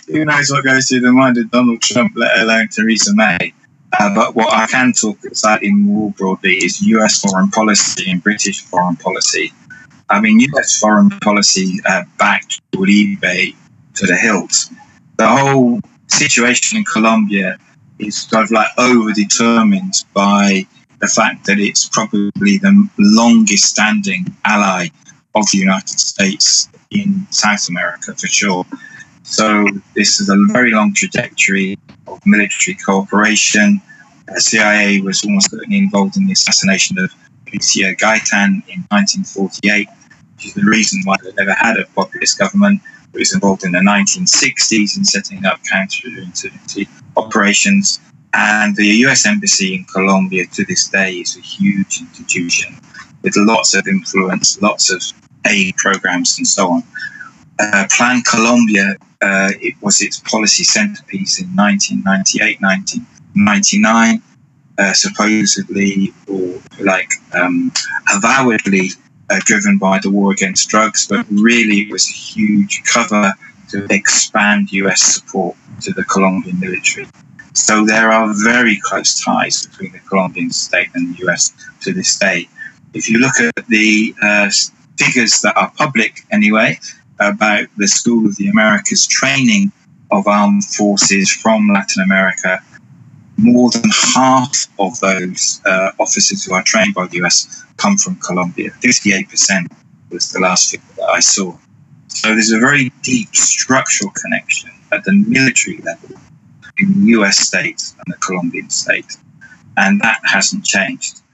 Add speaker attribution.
Speaker 1: Who knows what goes through the mind of Donald Trump, let alone Theresa May? But what I can talk slightly more broadly is US foreign policy and British foreign policy. I mean, US foreign policy backed Uribe to the hilt. The whole situation in Colombia is sort of like over-determined by the fact that it's probably the longest-standing ally of the United States in South America, for sure. So this is a very long trajectory of military cooperation. The CIA was almost certainly involved in the assassination of Lucia Gaitan in 1948, which is the reason why they never had a populist government. It was involved in the 1960s in setting up counterinsurgency operations. And the US Embassy in Colombia to this day is a huge institution with lots of influence, lots of aid programs and so on. Plan Colombia, it was its policy centerpiece in 1998, 1999, supposedly or avowedly driven by the war against drugs, but really it was a huge cover to expand US support to the Colombian military. So there are very close ties between the Colombian state and the US to this day. If you look at the figures that are public anyway, about the School of the Americas training of armed forces from Latin America, more than half of those officers who are trained by the US come from Colombia. 58% was the last figure that I saw. So there's a very deep structural connection at the military level in the US state and the Colombian state. And that hasn't changed.